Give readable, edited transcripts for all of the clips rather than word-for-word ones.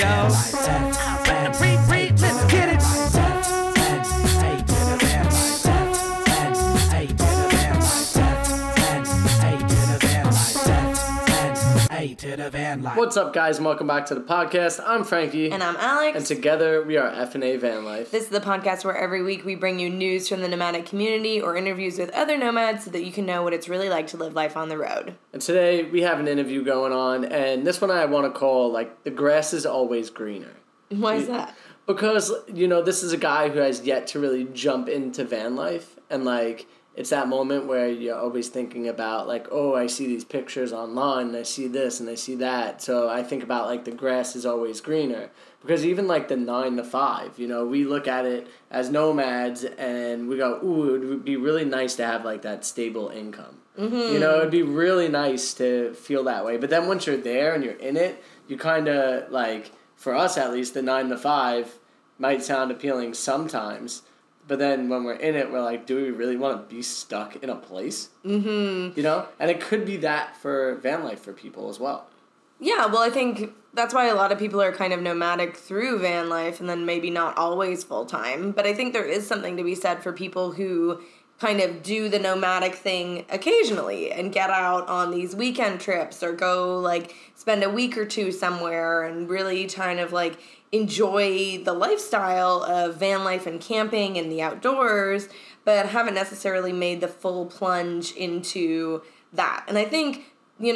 yo. Let's get it. What's up, guys, and welcome back to the podcast. I'm Frankie. And I'm Alex. And together we are F&A Van Life. This is the podcast where every week we bring you news from the nomadic community or interviews with other nomads so that you can know what it's really like to live life on the road. And today we have an interview going on, and this one I want to call, the grass is always greener. Why is that? Because, this is a guy who has yet to really jump into van life, and, it's that moment where you're always thinking about, I see these pictures online, and I see this, and I see that. So I think about, the grass is always greener. Because even, the 9 to 5, we look at it as nomads, and we go, ooh, it would be really nice to have, that stable income. Mm-hmm. It'd be really nice to feel that way. But then once you're there and you're in it, you kind of, for us at least, the 9 to 5 might sound appealing sometimes. But then when we're in it, we're like, do we really want to be stuck in a place? Mm-hmm. And it could be that for van life for people as well. Yeah, well, I think that's why a lot of people are kind of nomadic through van life and then maybe not always full-time. But I think there is something to be said for people who kind of do the nomadic thing occasionally and get out on these weekend trips or go, spend a week or two somewhere and really kind of, enjoy the lifestyle of van life and camping and the outdoors, but haven't necessarily made the full plunge into that. And I think,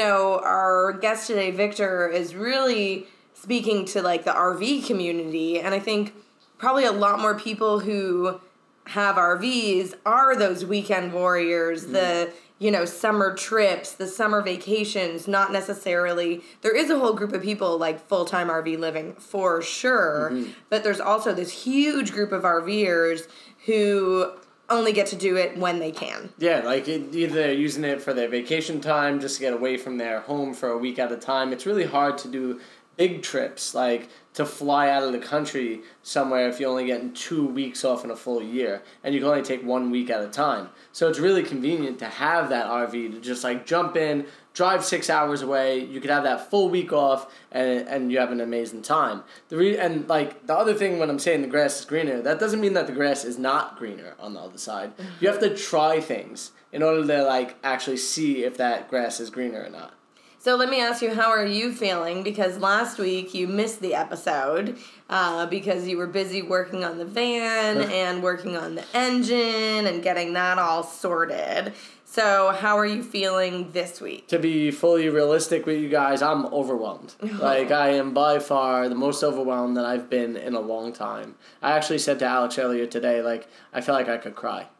our guest today, Victor, is really speaking to, the RV community. And I think probably a lot more people who have RVs are those weekend warriors, the summer trips, the summer vacations, not necessarily. There is a whole group of people full-time RV living for sure, but there's also this huge group of RVers who only get to do it when they can. Yeah, either they're using it for their vacation time, just to get away from their home for a week at a time. It's really hard to do big trips, to fly out of the country somewhere if you're only getting 2 weeks off in a full year, and you can only take 1 week at a time. So it's really convenient to have that RV to just jump in, drive 6 hours away. You could have that full week off, and you have an amazing time. The other thing when I'm saying the grass is greener, that doesn't mean that the grass is not greener on the other side. You have to try things in order to actually see if that grass is greener or not. So let me ask you, how are you feeling? Because last week you missed the episode because you were busy working on the van and working on the engine and getting that all sorted. So how are you feeling this week? To be fully realistic with you guys, I'm overwhelmed. I am by far the most overwhelmed that I've been in a long time. I actually said to Alex earlier today, I feel like I could cry.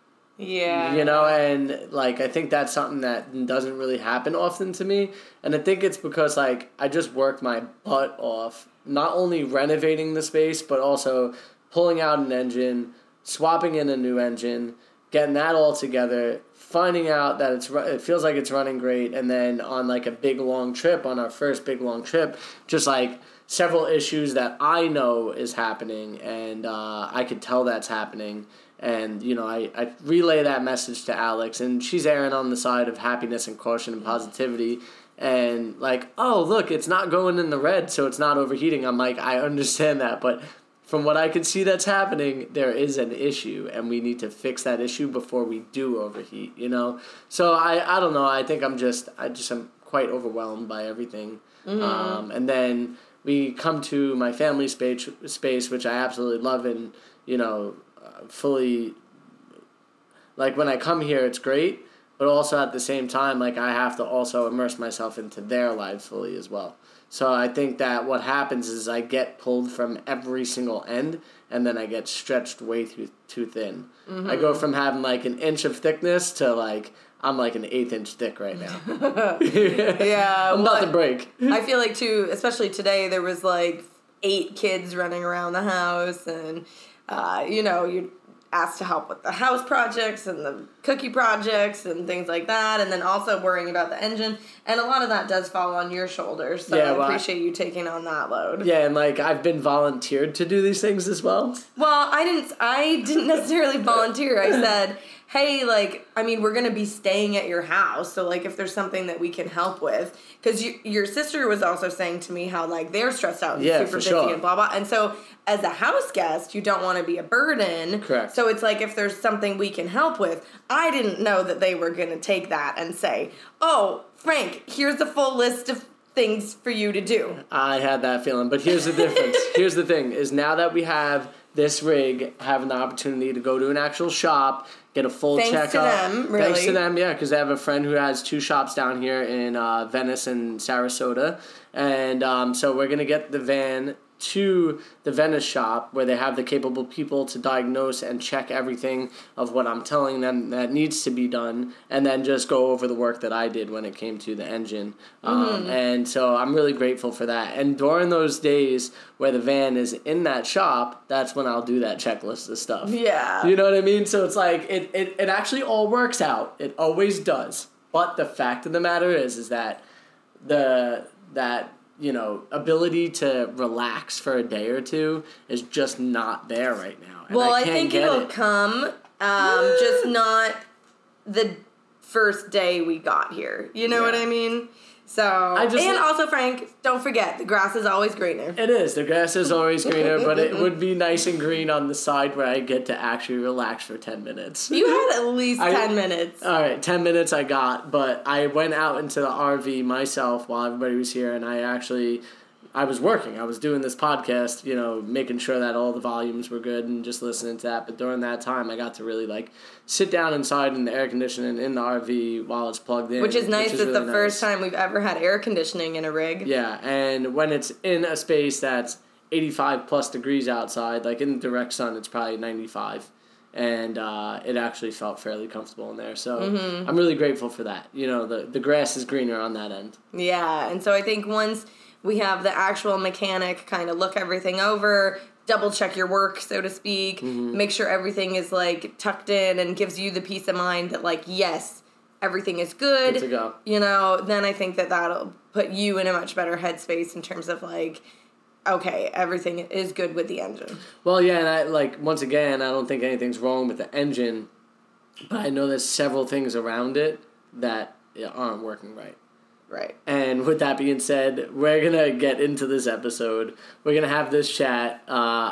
Yeah. And, I think that's something that doesn't really happen often to me. And I think it's because, I just worked my butt off, not only renovating the space, but also pulling out an engine, swapping in a new engine, getting that all together, finding out that it feels like it's running great, and then on, a big, long trip, on our first big, long trip, just, several issues that I know is happening, and I could tell that's happening. And, I relay that message to Alex, and she's erring on the side of happiness and caution and positivity. And, oh, look, it's not going in the red, so it's not overheating. I'm I understand that. But from what I can see that's happening, there is an issue, and we need to fix that issue before we do overheat, So I don't know. I think I'm quite overwhelmed by everything. Mm-hmm. And then we come to my family space, which I absolutely love, and, fully, when I come here, it's great, but also at the same time, I have to also immerse myself into their lives fully as well. So I think that what happens is I get pulled from every single end, and then I get stretched way too thin. Mm-hmm. I go from having, an inch of thickness to, I'm an 1/8 inch thick right now. Yeah. I'm about to break. I feel too, especially today, there was, 8 kids running around the house, and you're asked to help with the house projects and the cookie projects and things like that, and then also worrying about the engine. And a lot of that does fall on your shoulders, so I appreciate you taking on that load. Yeah, and like I've been volunteered to do these things as well. Well, I didn't necessarily volunteer. I said, hey, like, I mean, we're going to be staying at your house, so, like, if there's something that we can help with. Because your sister was also saying to me how, like, they're stressed out and super busy and blah, blah. And so, as a house guest, you don't want to be a burden. Correct. So, it's like, if there's something we can help with, I didn't know that they were going to take that and say, oh, Frank, here's a full list of things for you to do. I had that feeling, but here's the difference. Here's the thing, is now that we have this rig, having the opportunity to go to an actual shop, get a full checkup. Thanks to them, yeah, because I have a friend who has 2 shops down here in Venice and Sarasota. And so we're going to get the van to the Venice shop where they have the capable people to diagnose and check everything of what I'm telling them that needs to be done, and then just go over the work that I did when it came to the engine. And so I'm really grateful for that. And during those days where the van is in that shop, that's when I'll do that checklist of stuff. Yeah. You know what I mean? So it's like, it actually all works out. It always does. But the fact of the matter is that that ability to relax for a day or two is just not there right now. And well, I think it'll come, just not the first day we got here. You know what I mean? So, also, Frank, don't forget, the grass is always greener. It is. The grass is always greener, but it would be nice and green on the side where I get to actually relax for 10 minutes. You had at least 10 minutes. All right, 10 minutes I got, but I went out into the RV myself while everybody was here, and I was working. I was doing this podcast, making sure that all the volumes were good and just listening to that. But during that time, I got to really, sit down inside in the air conditioning in the RV while it's plugged in. Which is nice. It's the first time we've ever had air conditioning in a rig. Yeah, and when it's in a space that's 85 plus degrees outside, like in the direct sun, it's probably 95. And it actually felt fairly comfortable in there. So I'm really grateful for that. The grass is greener on that end. Yeah, and so I think once we have the actual mechanic kind of look everything over, double check your work, so to speak, make sure everything is tucked in and gives you the peace of mind that yes, everything is good. Good to go. Then I think that'll put you in a much better headspace in terms of okay, everything is good with the engine. Well, yeah, and once again, I don't think anything's wrong with the engine, but I know there's several things around it that aren't working right. Right. And with that being said, we're going to get into this episode. We're going to have this chat.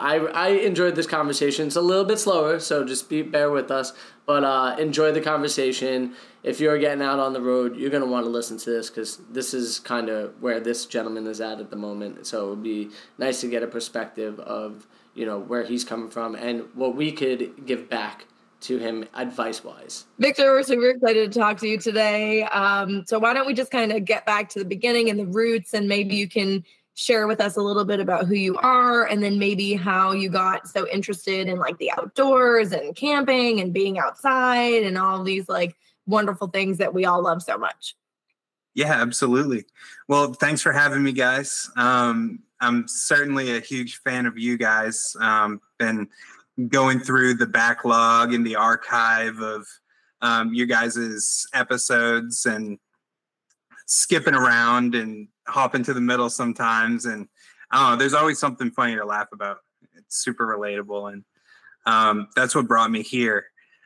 I enjoyed this conversation. It's a little bit slower, so just bear with us. But enjoy the conversation. If you're getting out on the road, you're going to want to listen to this because this is kind of where this gentleman is at the moment. So it would be nice to get a perspective of, where he's coming from and what we could give back to him advice-wise. Victor, we're super excited to talk to you today. So why don't we just kind of get back to the beginning and the roots, and maybe you can share with us a little bit about who you are and then maybe how you got so interested in the outdoors and camping and being outside and all these wonderful things that we all love so much. Yeah, absolutely. Well, thanks for having me, guys. I'm certainly a huge fan of you guys. Been going through the backlog and the archive of your guys' episodes and skipping around and hopping to the middle sometimes. And there's always something funny to laugh about. It's super relatable. And that's what brought me here.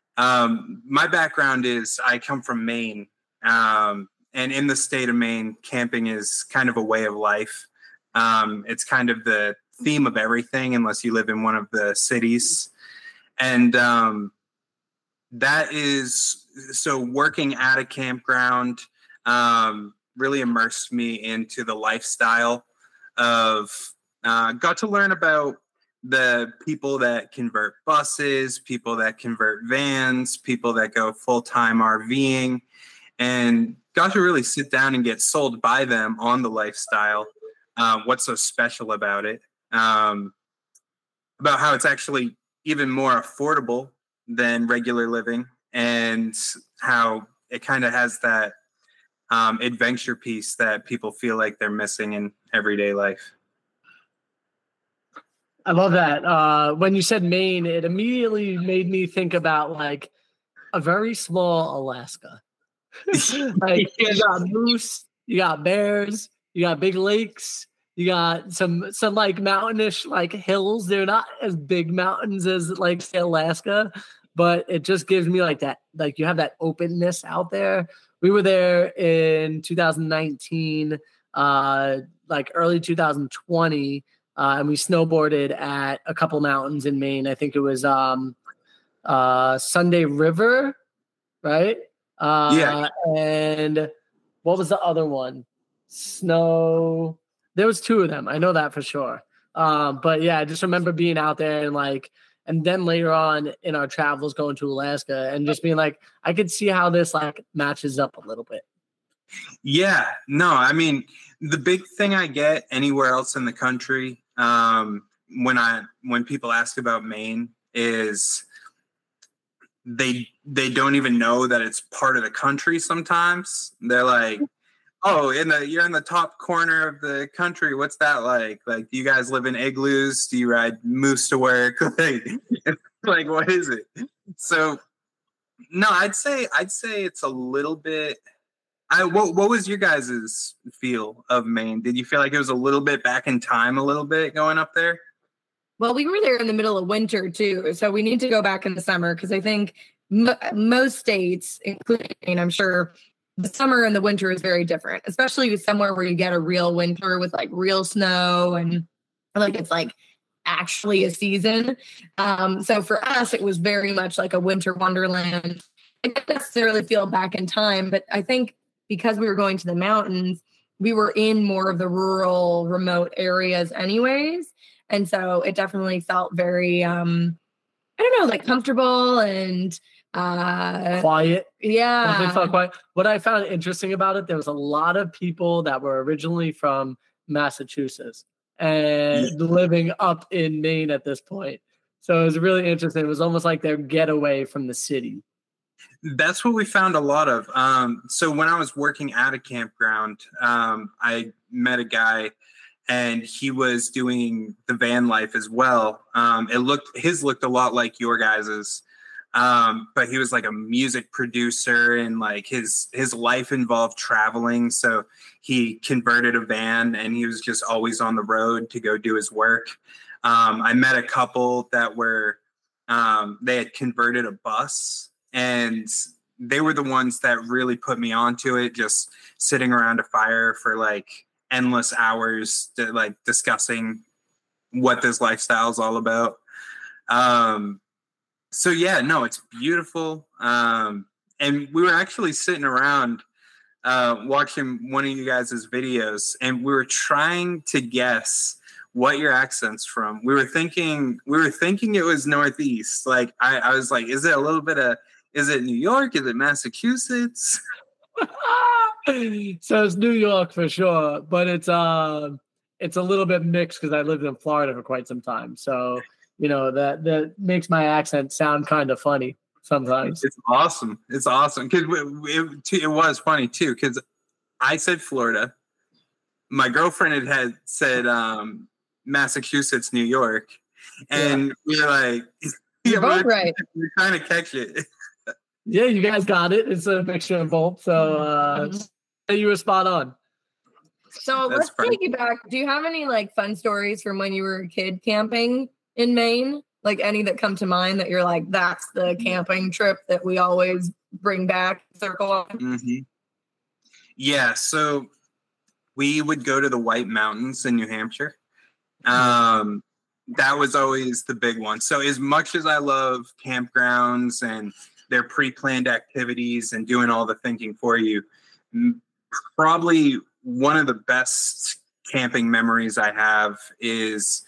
My background is I come from Maine. And in the state of Maine, camping is kind of a way of life. It's kind of the theme of everything unless you live in one of the cities. And that is, so working at a campground really immersed me into the lifestyle of, got to learn about the people that convert buses, people that convert vans, people that go full-time RVing, and got to really sit down and get sold by them on the lifestyle. What's so special about it? About how it's actually even more affordable than regular living, and how it kind of has that adventure piece that people feel like they're missing in everyday life. I love that. When you said Maine, it immediately made me think about a very small Alaska. You got moose, you got bears, you got big lakes, you got some like mountainish like hills. They're not as big mountains as like say Alaska, but it just gives me like that, like you have that openness out there. We were there in 2019, like early 2020, and we snowboarded at a couple mountains in Maine. I think it was Sunday River, right? Yeah. And what was the other one? Snow. There was two of them. I know that for sure. But yeah, I just remember being out there and like, and then later on in our travels going to Alaska and just being like, I could see how this like matches up a little bit. Yeah, no, I mean, the big thing I get anywhere else in the country, when people ask about Maine is they don't even know that it's part of the country sometimes. They're like, oh, you're in the top corner of the country. What's that like? Like, do you guys live in igloos? Do you ride moose to work? Like, what is it? So, no, I'd say it's a little bit. What was your guys' feel of Maine? Did you feel like it was a little bit back in time, a little bit going up there? Well, we were there in the middle of winter too, so we need to go back in the summer because I think most states, including Maine, I'm sure, the summer and the winter is very different, especially somewhere where you get a real winter with like real snow and like it's like actually a season. So for us, it was very much like a winter wonderland. I didn't necessarily feel back in time, but I think because we were going to the mountains, we were in more of the rural, remote areas anyways. And so it definitely felt very, I don't know, like comfortable and quiet. Yeah. It felt quiet. What I found interesting about it, there was a lot of people that were originally from Massachusetts and living up in Maine at this point. So it was really interesting. It was almost like their getaway from the city. That's what we found a lot of. So when I was working at a campground, I met a guy and he was doing the van life as well. His looked a lot like your guys's, but he was like a music producer and like his life involved traveling. So he converted a van and he was just always on the road to go do his work. I met a couple that were, they had converted a bus. And they were the ones that really put me onto it, just sitting around a fire for like endless hours like discussing what this lifestyle is all about. So yeah, no, it's beautiful. And we were actually sitting around watching one of you guys' videos and we were trying to guess what your accent's from. We were thinking it was Northeast. Like I was like, is it New York? Is it Massachusetts? So it's New York for sure, but it's a little bit mixed because I lived in Florida for quite some time. So, you know, that makes my accent sound kind of funny sometimes. It's awesome. It's awesome because it was funny too because I said Florida. My girlfriend had said Massachusetts, New York, and we were like, You're both right. We're trying to catch it. Yeah, you guys got it. It's a mixture of both. So you were spot on. So let's take you back. Do you have any like fun stories from when you were a kid camping in Maine? Like any that come to mind that you're like, that's the camping trip that we always bring back, circle on? Mm-hmm. Yeah, so we would go to the White Mountains in New Hampshire. That was always the big one. So as much as I love campgrounds and their pre-planned activities and doing all the thinking for you, probably one of the best camping memories I have is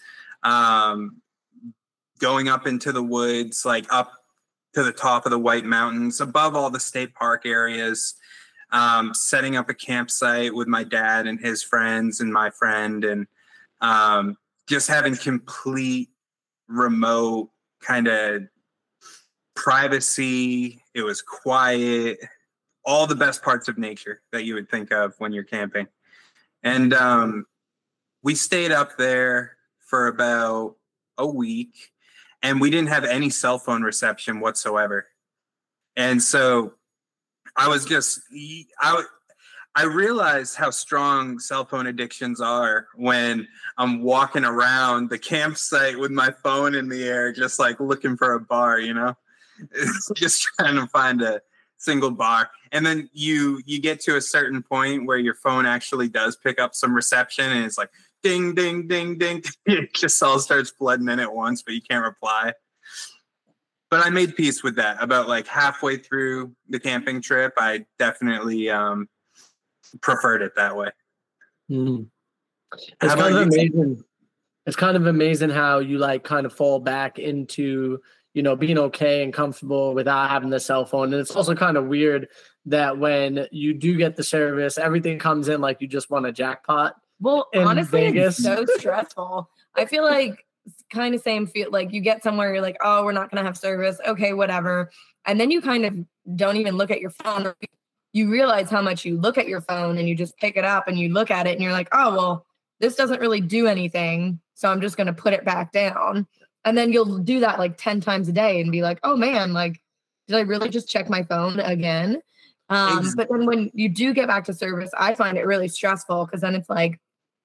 going up into the woods, like up to the top of the White Mountains, above all the state park areas, setting up a campsite with my dad and his friends and my friend, and just having complete remote kind of privacy. It was quiet, all the best parts of nature that you would think of when you're camping. And we stayed up there for about a week and we didn't have any cell phone reception whatsoever. And so I I realize how strong cell phone addictions are when I'm walking around the campsite with my phone in the air, just like looking for a bar, It's just trying to find a single bar. And then you get to a certain point where your phone actually does pick up some reception and it's like ding, ding, ding, ding. It just all starts flooding in at once, but you can't reply. But I made peace with that. About like halfway through the camping trip, I definitely preferred it that way. Mm. It's kind of amazing. It's kind of amazing how you like kind of fall back into, being okay and comfortable without having the cell phone. And it's also kind of weird that when you do get the service, everything comes in like you just won a jackpot. Well, honestly, Vegas. It's so stressful. I feel like it's kind of same feel like you get somewhere, you're like, oh, we're not going to have service. Okay, whatever. And then you kind of don't even look at your phone. You realize how much you look at your phone and you just pick it up and you look at it and you're like, oh, well, this doesn't really do anything. So I'm just going to put it back down. And then you'll do that like 10 times a day and be like, oh man, like, did I really just check my phone again? But then when you do get back to service, I find it really stressful because then it's like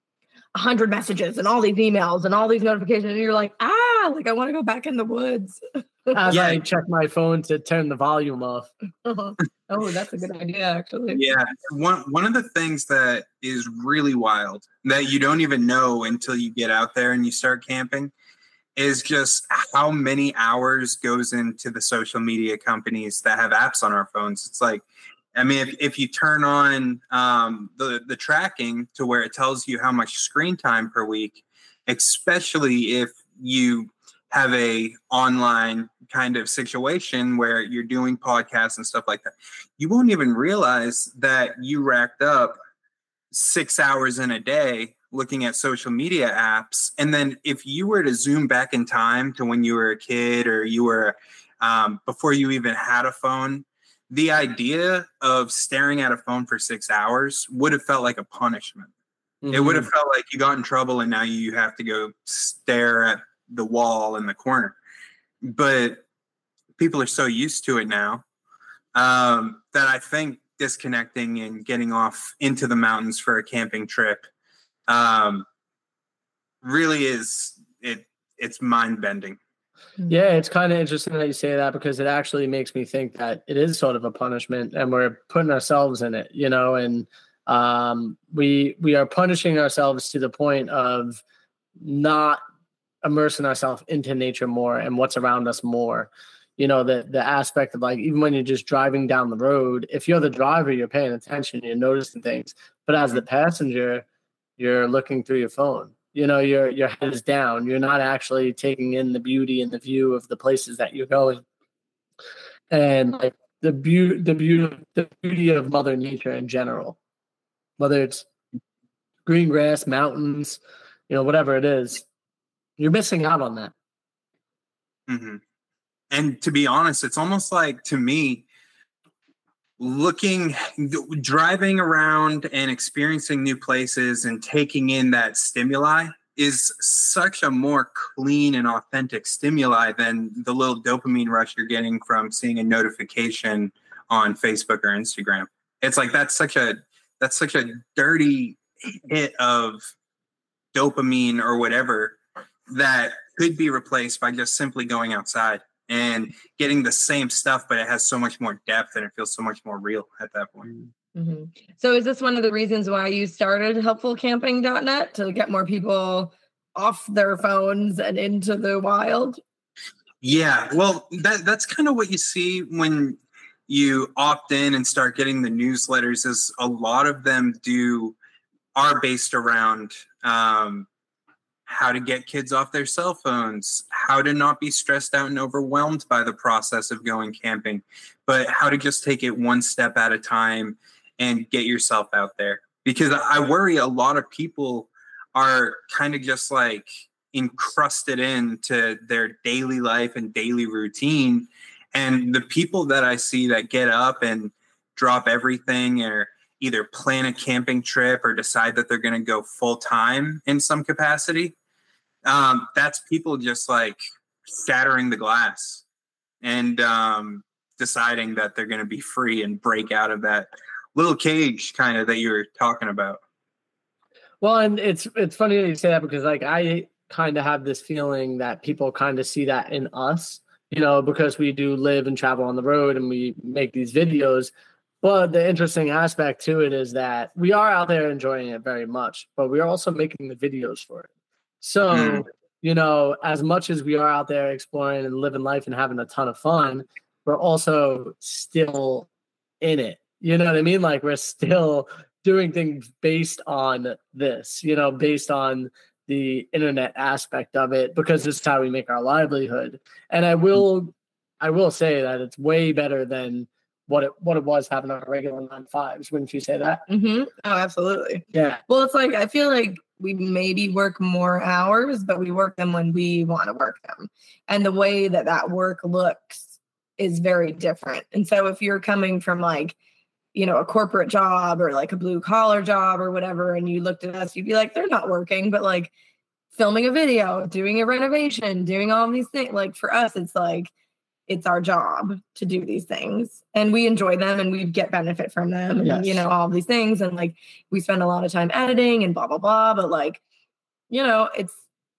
100 messages and all these emails and all these notifications. And you're like, like I want to go back in the woods. I check my phone to turn the volume off. Oh, that's a good idea, actually. Yeah. One of the things that is really wild that you don't even know until you get out there and you start camping is just how many hours goes into the social media companies that have apps on our phones. It's like, I mean, if you turn on the tracking to where it tells you how much screen time per week, especially if you have a online kind of situation where you're doing podcasts and stuff like that, you won't even realize that you racked up 6 hours in a day looking at social media apps. And then if you were to zoom back in time to when you were a kid or you were before you even had a phone, the idea of staring at a phone for 6 hours would have felt like a punishment. Mm-hmm. It would have felt like you got in trouble and now you have to go stare at the wall in the corner. But people are so used to it now that I think disconnecting and getting off into the mountains for a camping trip really is it's mind-bending. Yeah, it's kind of interesting that you say that because it actually makes me think that it is sort of a punishment and we're putting ourselves in it, and we are punishing ourselves to the point of not immersing ourselves into nature more and what's around us more. The aspect of like, even when you're just driving down the road, if you're the driver, you're paying attention, you're noticing things. But as the passenger, you're looking through your phone. Your head is down. You're not actually taking in the beauty and the view of the places that you're going. And like the beauty of Mother Nature in general, whether it's green grass, mountains, whatever it is, you're missing out on that. Mm-hmm. And to be honest, it's almost like, to me, driving around and experiencing new places and taking in that stimuli is such a more clean and authentic stimuli than the little dopamine rush you're getting from seeing a notification on Facebook or Instagram. It's like that's such a dirty hit of dopamine or whatever that could be replaced by just simply going outside and getting the same stuff, but it has so much more depth and it feels so much more real at that point. Mm-hmm. So is this one of the reasons why you started helpfulcamping.net, to get more people off their phones and into the wild? Yeah, well, that's kind of what you see when you opt in and start getting the newsletters, is a lot of them are based around how to get kids off their cell phones, how to not be stressed out and overwhelmed by the process of going camping, but how to just take it one step at a time and get yourself out there. Because I worry a lot of people are kind of just like encrusted into their daily life and daily routine. And the people that I see that get up and drop everything, or either plan a camping trip or decide that they're going to go full time in some capacity, that's people just like shattering the glass and deciding that they're going to be free and break out of that little cage kind of that you were talking about. Well, and it's funny that you say that, because like I kind of have this feeling that people kind of see that in us, because we do live and travel on the road and we make these videos. But the interesting aspect to it is that we are out there enjoying it very much, but we are also making the videos for it. So, as much as we are out there exploring and living life and having a ton of fun, we're also still in it. You know what I mean? Like, we're still doing things based on this, based on the internet aspect of it, because this is how we make our livelihood. And I will say that it's way better than what it was having a regular 9-to-5s. Wouldn't you say that? Mm-hmm. Oh, absolutely. Yeah. Well, it's like, I feel like we maybe work more hours, but we work them when we want to work them. And the way that work looks is very different. And so if you're coming from like, a corporate job or like a blue collar job or whatever, and you looked at us, you'd be like, they're not working, but like filming a video, doing a renovation, doing all these things. Like for us, it's like, it's our job to do these things, and we enjoy them and we get benefit from them, and, yes. All these things. And like, we spend a lot of time editing and blah, blah, blah. But like, it's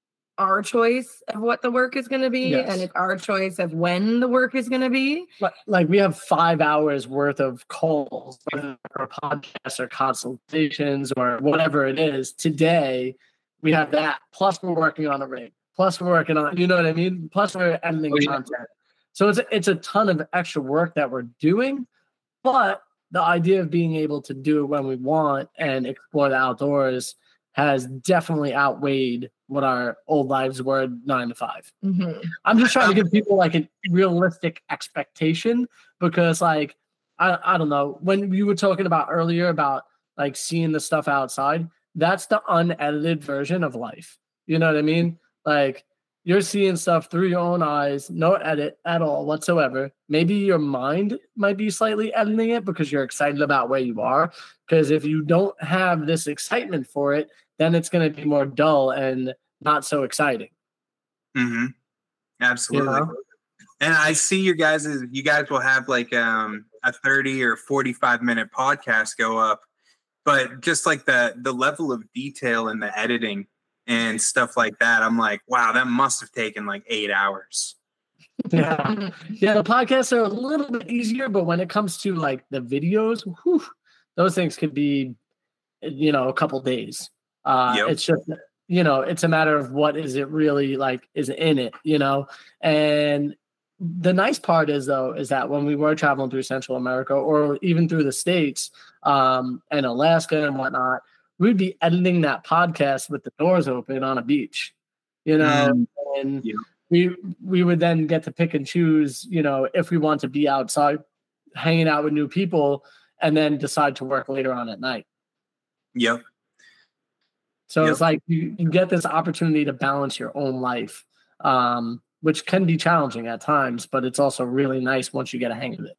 our choice of what the work is going to be. Yes. And it's our choice of when the work is going to be. Like we have 5 hours worth of calls, whether or podcasts or consultations or whatever it is. Today, we have that. Plus we're working on a rig. Plus we're working on, you know what I mean? Plus we're editing content. So it's a ton of extra work that we're doing, but the idea of being able to do it when we want and explore the outdoors has definitely outweighed what our old lives were 9-to-5. Mm-hmm. I'm just trying to give people like a realistic expectation, because like, I don't know, when you were talking about earlier about like seeing the stuff outside, that's the unedited version of life. You know what I mean? Like, you're seeing stuff through your own eyes, no edit at all whatsoever. Maybe your mind might be slightly editing it because you're excited about where you are. Because if you don't have this excitement for it, then it's going to be more dull and not so exciting. Mm-hmm. Absolutely. And I see you guys will have like a 30 or 45-minute podcast go up, but just like the level of detail in the editing and stuff like that, I'm like, wow, that must have taken like 8 hours. Yeah. The podcasts are a little bit easier, but when it comes to like the videos, those things could be, a couple days. It's just, it's a matter of what is it really like is in it, and the nice part is that when we were traveling through Central America or even through the States, and Alaska and whatnot, we'd be editing that podcast with the doors open on a beach, and we would then get to pick and choose, if we want to be outside hanging out with new people and then decide to work later on at night. Yep. So it's like you get this opportunity to balance your own life, which can be challenging at times, but it's also really nice once you get a hang of it.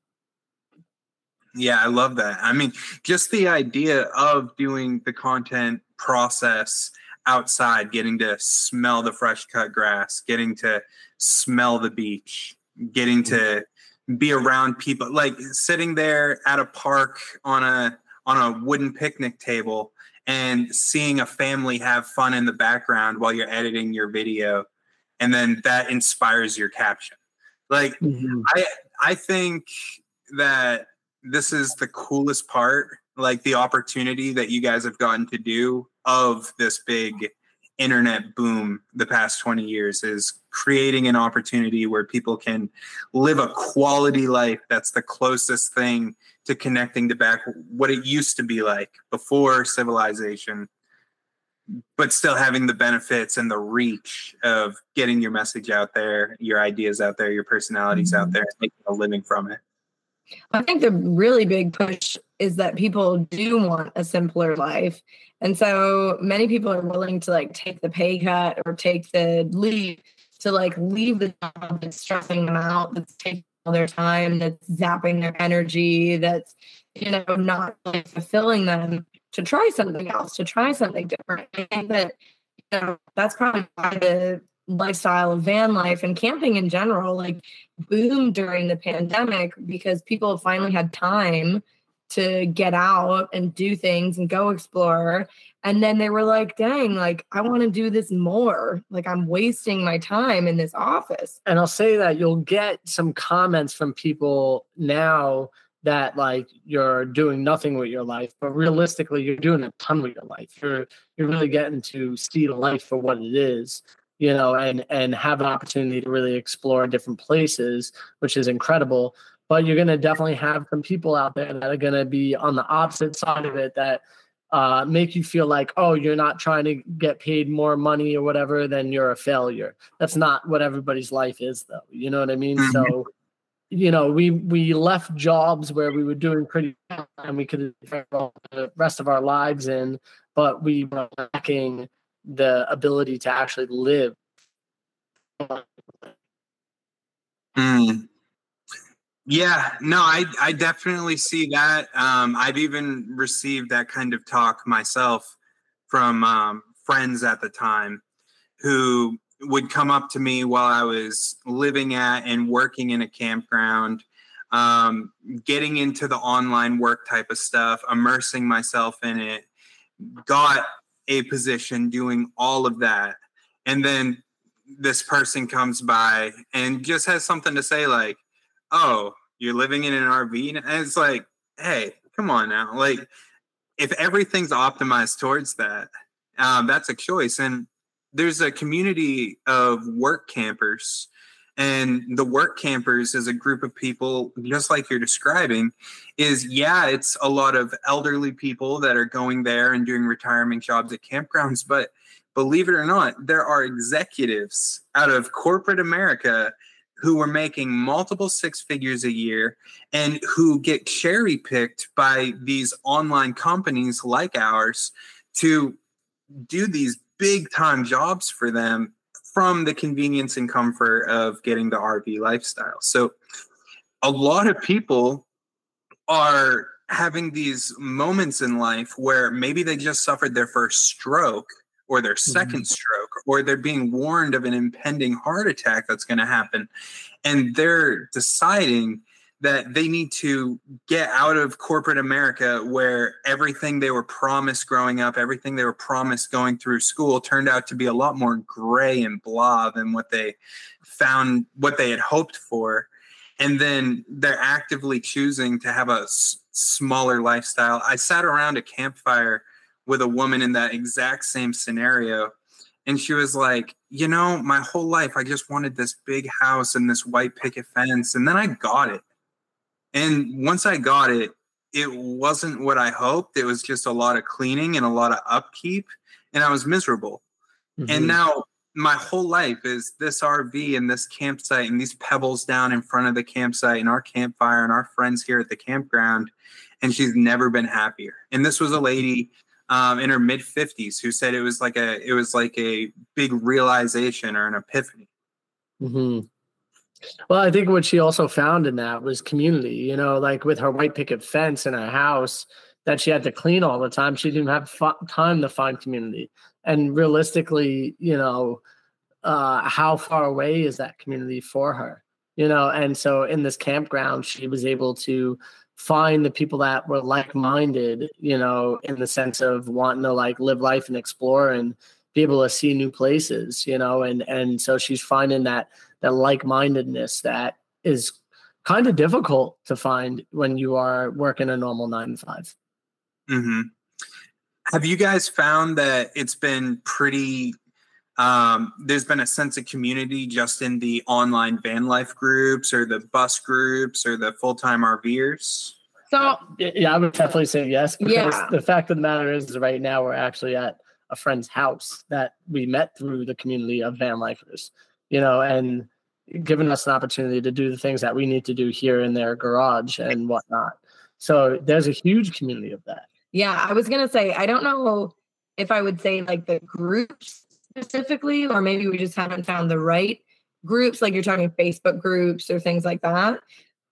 Yeah, I love that. I mean, just the idea of doing the content process outside, getting to smell the fresh cut grass, getting to smell the beach, getting to be around people, like sitting there at a park on a wooden picnic table and seeing a family have fun in the background while you're editing your video. And then that inspires your caption. Like, I think that this is the coolest part, like the opportunity that you guys have gotten to do of this big internet boom the past 20 years is creating an opportunity where people can live a quality life that's the closest thing to connecting to back what it used to be like before civilization, but still having the benefits and the reach of getting your message out there, your ideas out there, your personalities out there, and making a living from it. I think the really big push is that people do want a simpler life. And so many people are willing to like take the pay cut or take the leave to like leave the job that's stressing them out, that's taking all their time, that's zapping their energy, that's, not like fulfilling them, to try something else, to try something different. I think that, that's probably why the lifestyle of van life and camping in general like boomed during the pandemic, because people finally had time to get out and do things and go explore. And then they were like, dang, like, I want to do this more. Like, I'm wasting my time in this office. And I'll say that you'll get some comments from people now that like you're doing nothing with your life, but realistically you're doing a ton with your life. You're really getting to see life for what it is, you know, and have an opportunity to really explore different places, which is incredible. But you're going to definitely have some people out there that are going to be on the opposite side of it that make you feel like, oh, you're not trying to get paid more money or whatever, then you're a failure. That's not what everybody's life is, though. You know what I mean? Mm-hmm. So, you know, we left jobs where we were doing pretty well and we could have the rest of our lives in, but we were lacking the ability to actually live. Yeah, no, I definitely see that. I've even received that kind of talk myself from friends at the time who would come up to me while I was living at and working in a campground, getting into the online work type of stuff, immersing myself in it, got a position doing all of that. And then this person comes by and just has something to say like, oh, you're living in an RV? And it's like, hey, come on now. Like, if everything's optimized towards that, that's a choice. And there's a community of work campers. And the work campers is a group of people, just like you're describing, it's a lot of elderly people that are going there and doing retirement jobs at campgrounds. But believe it or not, there are executives out of corporate America who are making multiple six figures a year and who get cherry picked by these online companies like ours to do these big time jobs for them from the convenience and comfort of getting the RV lifestyle. So a lot of people are having these moments in life where maybe they just suffered their first stroke or their second stroke, or they're being warned of an impending heart attack that's going to happen. And they're deciding that they need to get out of corporate America where everything they were promised growing up, everything they were promised going through school turned out to be a lot more gray and blah than what they found, what they had hoped for. And then they're actively choosing to have a smaller lifestyle. I sat around a campfire with a woman in that exact same scenario. And she was like, you know, my whole life, I just wanted this big house and this white picket fence. And then I got it. And once I got it, it wasn't what I hoped. It was just a lot of cleaning and a lot of upkeep. And I was miserable. Mm-hmm. And now my whole life is this RV and this campsite and these pebbles down in front of the campsite and our campfire and our friends here at the campground. And she's never been happier. And this was a lady in her mid 50s who said it was like a big realization or an epiphany. Mm-hmm. Well, I think what she also found in that was community, you know, like with her white picket fence in her house that she had to clean all the time. She didn't have time to find community. And realistically, you know, how far away is that community for her, you know? And so in this campground, she was able to find the people that were like-minded, you know, in the sense of wanting to like live life and explore and be able to see new places, you know, and so she's finding that like-mindedness that is kind of difficult to find when you are working a normal 9 to 5. Mm-hmm. Have you guys found that it's been pretty, there's been a sense of community just in the online van life groups or the bus groups or the full-time RVers? So yeah, I would definitely say yes. Because yeah. The fact of the matter is right now we're actually at a friend's house that we met through the community of van lifers, you know, and giving us an opportunity to do the things that we need to do here in their garage and whatnot. So there's a huge community of that. Yeah, I was going to say, I don't know if I would say like the groups specifically, or maybe we just haven't found the right groups, like you're talking Facebook groups or things like that.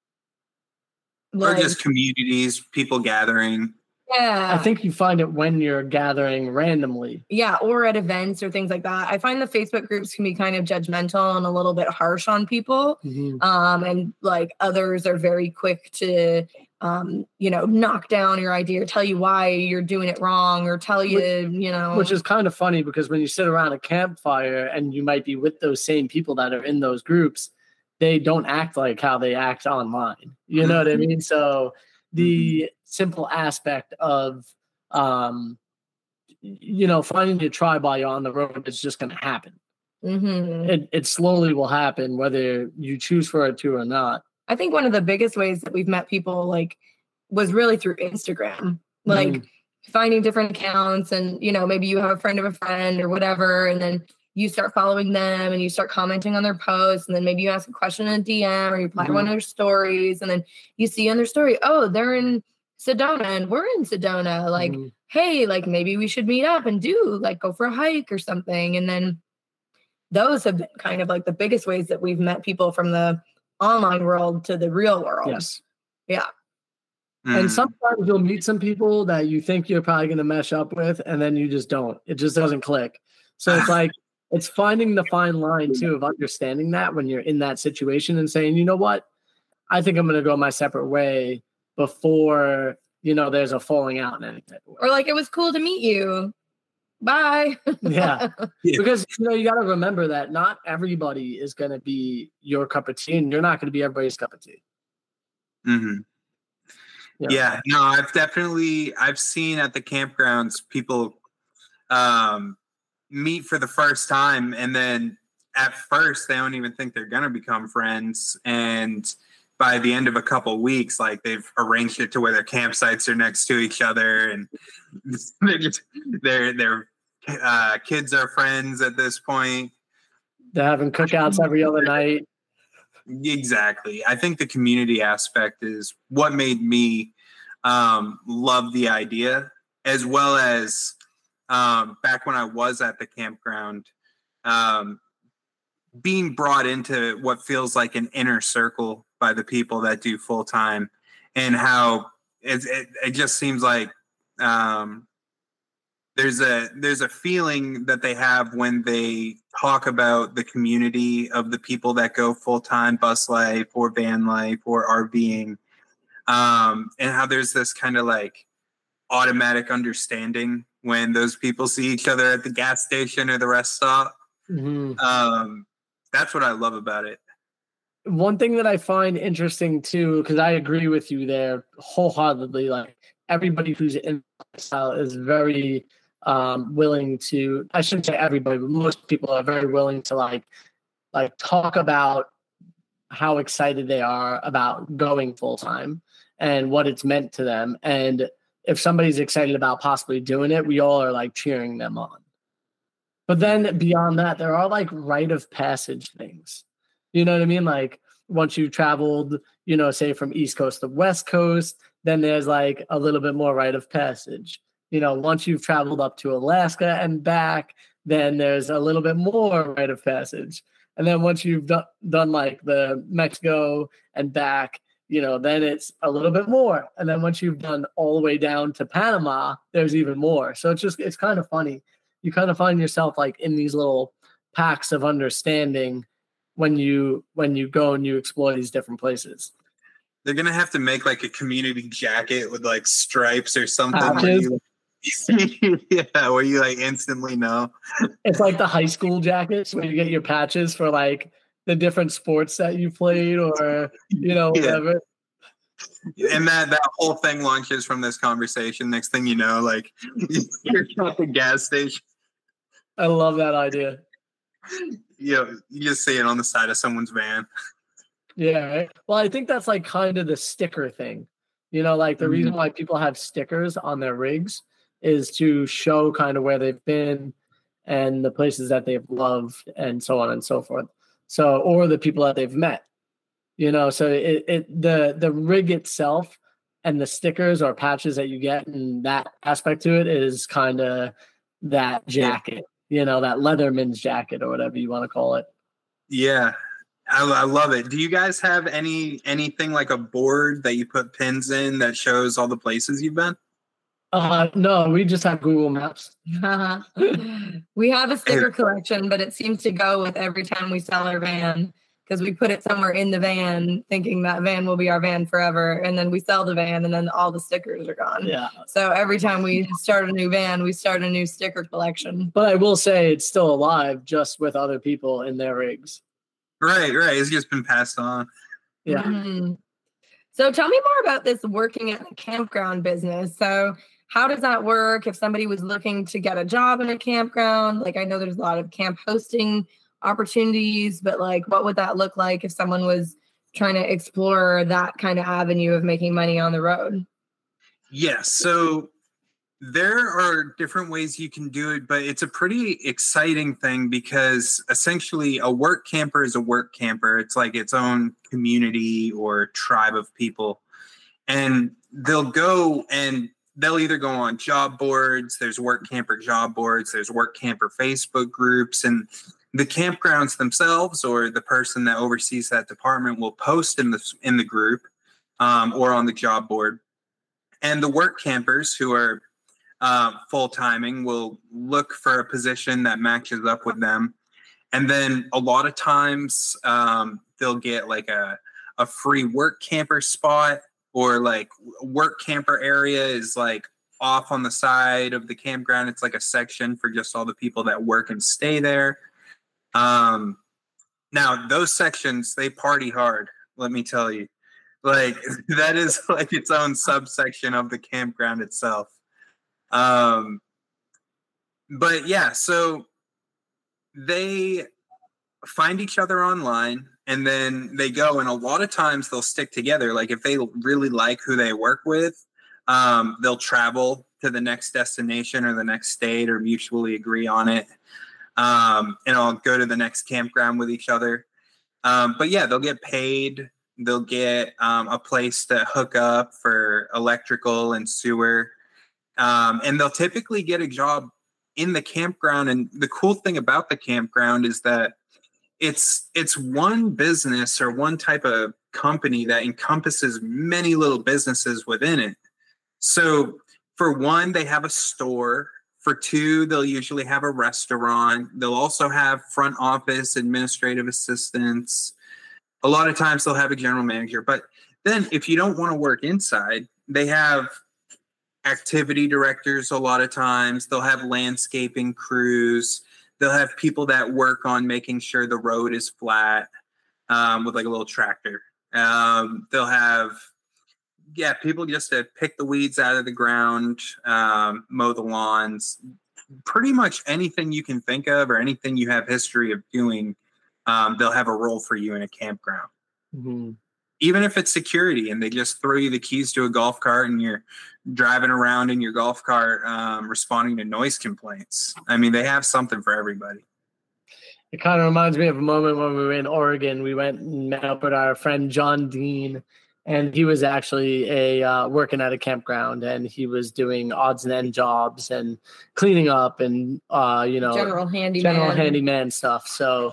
Or just communities, people gathering. Yeah. I think you find it when you're gathering randomly. Yeah, or at events or things like that. I find the Facebook groups can be kind of judgmental and a little bit harsh on people. Mm-hmm. And like others are very quick to knock down your idea or tell you why you're doing it wrong or tell you, Which is kind of funny because when you sit around a campfire and you might be with those same people that are in those groups, they don't act like how they act online. You know what I mean? So the simple aspect of, finding your tribe while you're on the road is just going to happen. Mm-hmm. It slowly will happen, whether you choose for it to or not. I think one of the biggest ways that we've met people was really through Instagram, finding different accounts and, maybe you have a friend of a friend or whatever. And then you start following them and you start commenting on their posts. And then maybe you ask a question in a DM or you apply to one of their stories. And then you see on their story, oh, they're in Sedona and we're in Sedona. Hey, maybe we should meet up and go for a hike or something. And then those have been kind of the biggest ways that we've met people from the online world to the real world. Yes. Yeah. And sometimes you'll meet some people that you think you're probably going to mesh up with, and then you just don't. It just doesn't click. So it's it's finding the fine line too of understanding that when you're in that situation and saying, you know what, I think I'm going to go my separate way before, there's a falling out in any type of way. Or it was cool to meet you. Bye. Yeah. Because, you got to remember that not everybody is going to be your cup of tea and you're not going to be everybody's cup of tea. Mm-hmm. Yeah. No, I've seen at the campgrounds people meet for the first time. And then at first they don't even think they're going to become friends. And by the end of a couple of weeks, they've arranged it to where their campsites are next to each other, and their kids are friends at this point. They're having cookouts every other night. Exactly. I think the community aspect is what made me love the idea, as well as back when I was at the campground, being brought into what feels like an inner circle by the people that do full time, and how it just seems like there's a feeling that they have when they talk about the community of the people that go full time bus life or van life or RVing, and how there's this kind of automatic understanding when those people see each other at the gas station or the rest stop. That's what I love about it. One thing that I find interesting too, because I agree with you there wholeheartedly, everybody who's in style is very willing to, I shouldn't say everybody, but most people are very willing to talk about how excited they are about going full time and what it's meant to them. And if somebody's excited about possibly doing it, we all are cheering them on. But then beyond that, there are rite of passage things. You know what I mean? Once you've traveled, say from East Coast to West Coast, then there's a little bit more rite of passage. Once you've traveled up to Alaska and back, then there's a little bit more rite of passage. And then once you've done the Mexico and back, then it's a little bit more. And then once you've done all the way down to Panama, there's even more. So it's kind of funny. You kind of find yourself in these little packs of understanding when you go and you explore these different places. They're gonna have to make a community jacket with stripes or something. Where you instantly know. It's the high school jackets where you get your patches for the different sports that you played or whatever. And that whole thing launches from this conversation. Next thing you know, you're at the gas station. I love that idea. You just see it on the side of someone's van. Yeah, right? Well, I think that's kind of the sticker thing. The reason why people have stickers on their rigs is to show kind of where they've been and the places that they've loved and so on and so forth. So, or the people that they've met. So the rig itself and the stickers or patches that you get and that aspect to it is kind of that jacket, that Leatherman's jacket or whatever you want to call it. Yeah. I love it. Do you guys have anything like a board that you put pins in that shows all the places you've been? No, we just have Google Maps. We have a sticker collection, but it seems to go with every time we sell our van because we put it somewhere in the van thinking that van will be our van forever. And then we sell the van and then all the stickers are gone. Yeah. So every time we start a new van, we start a new sticker collection. But I will say it's still alive, just with other people in their rigs. Right. It's just been passed on. Yeah. Mm-hmm. So tell me more about this working at a campground business. So how does that work if somebody was looking to get a job in a campground? Like, I know there's a lot of camp hosting opportunities, but like, what would that look like if someone was trying to explore that kind of avenue of making money on the road? Yes. So there are different ways you can do it, but it's a pretty exciting thing because essentially a work camper is a work camper. It's like its own community or tribe of people. And they'll either go on job boards. There's work camper job boards. There's work camper Facebook groups, and the campgrounds themselves or the person that oversees that department will post in the group or on the job board. And the work campers who are full-timing will look for a position that matches up with them. And then a lot of times they'll get like a free work camper spot, or like work camper area is like off on the side of the campground. It's like a section for just all the people that work and stay there. Now those sections, they party hard, let me tell you. Like that is like its own subsection of the campground itself. But yeah, so they find each other online and then they go, and a lot of times they'll stick together. Like if they really like who they work with, they'll travel to the next destination or the next state or mutually agree on it. And I'll go to the next campground with each other. But yeah, they'll get paid. They'll get a place to hook up for electrical and sewer. And they'll typically get a job in the campground. And the cool thing about the campground is that it's one business or one type of company that encompasses many little businesses within it. So for one, they have a store. For two, they'll usually have a restaurant. They'll also have front office, administrative assistants. A lot of times they'll have a general manager. But then if you don't want to work inside, they have activity directors a lot of times. They'll have landscaping crews. They'll have people that work on making sure the road is flat with like a little tractor. They'll have, people just to pick the weeds out of the ground, mow the lawns, pretty much anything you can think of or anything you have history of doing. They'll have a role for you in a campground. Mm-hmm. Even if it's security and they just throw you the keys to a golf cart and you're driving around in your golf cart responding to noise complaints. I mean, they have something for everybody. It kind of reminds me of a moment when we were in Oregon. We went and met up with our friend John Dean, and he was actually working at a campground, and he was doing odds and end jobs and cleaning up and general handyman stuff. So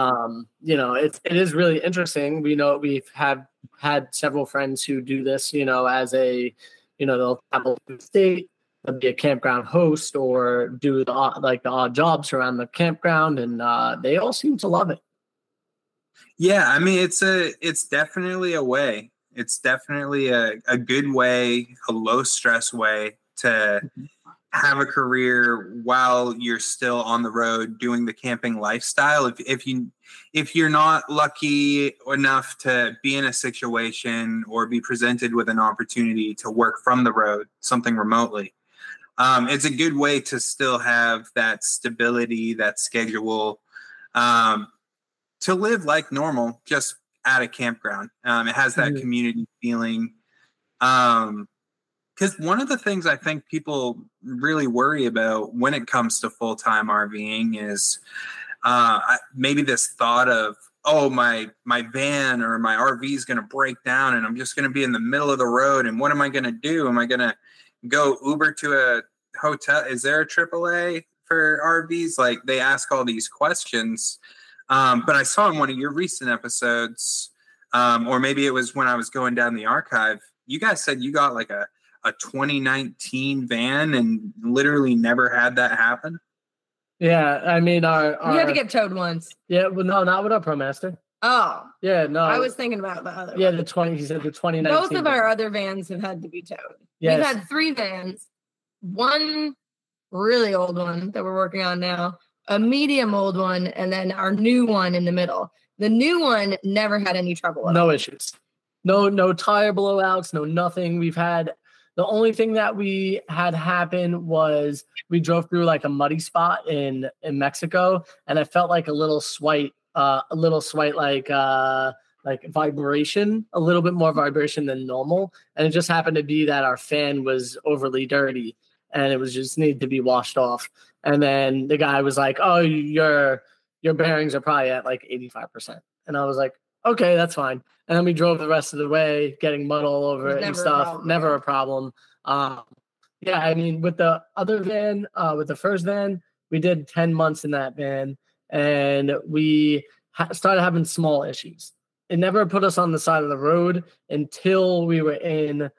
it is really interesting. We know we've had several friends who do this, as a they'll travel to the state, they'll be a campground host or do the odd jobs around the campground, and they all seem to love it. Yeah, I mean it's definitely a way. It's definitely a good way, a low stress way to have a career while you're still on the road doing the camping lifestyle. If you're not lucky enough to be in a situation or be presented with an opportunity to work from the road, something remotely, it's a good way to still have that stability, that schedule, to live like normal, just at a campground. It has that community feeling. Because one of the things I think people really worry about when it comes to full-time RVing is maybe this thought of, oh, my van or my RV is going to break down and I'm just going to be in the middle of the road. And what am I going to do? Am I going to go Uber to a hotel? Is there a AAA for RVs? Like, they ask all these questions. But I saw in one of your recent episodes, or maybe it was when I was going down the archive, you guys said you got like a 2019 van and literally never had that happen. Yeah, I mean, we had to get towed once. Yeah, well, no, not with our ProMaster. Oh, Yeah, no. I was thinking about the other Yeah, one. he said the 2019. Both of our other vans have had to be towed. Yes. We've had 3 vans, one really old one that we're working on now, a medium old one, and then our new one in the middle. The new one never had any trouble at all. No issues. No tire blowouts, no nothing. The only thing that we had happen was we drove through like a muddy spot in Mexico, and I felt like a little slight like vibration, a little bit more vibration than normal. And it just happened to be that our fan was overly dirty and it was just needed to be washed off. And then the guy was like, "Oh, your bearings are probably at like 85%." And I was like, "Okay, that's fine." And then we drove the rest of the way, getting mud all over it and stuff. Never a problem. Yeah, I mean, with the other van, with the first van, we did 10 months in that van, and we started having small issues. It never put us on the side of the road until we were in